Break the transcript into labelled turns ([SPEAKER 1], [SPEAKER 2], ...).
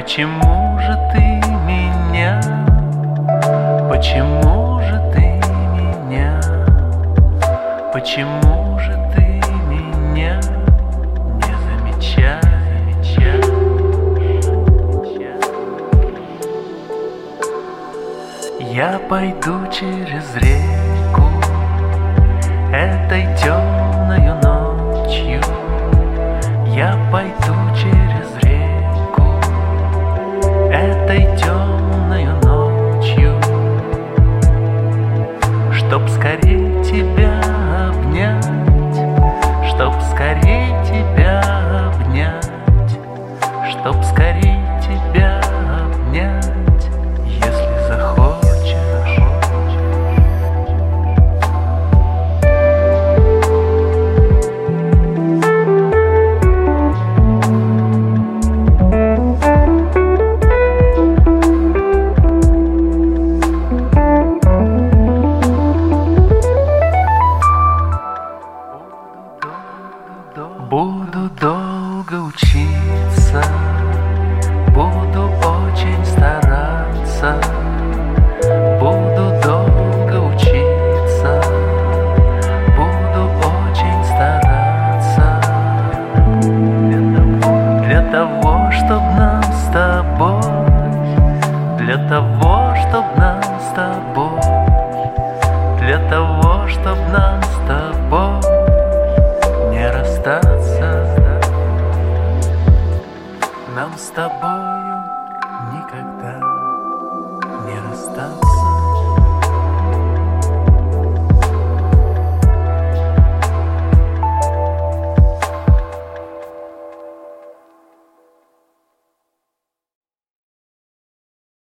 [SPEAKER 1] Почему же ты меня, почему же ты меня, почему же ты меня не замечаешь? Я пойду через реку этой темною ночью, я пойду через реку этой темною ночью, чтоб скорей тебя обнять, чтоб скорей тебя обнять, чтоб скорей тебя обнять, если захочешь. Буду долго учиться, буду очень стараться, буду долго учиться, буду очень стараться, для того, чтоб нам с тобой, для того, чтоб нам с тобой, для того, чтоб нам с тобой не расстаться. Нам с тобой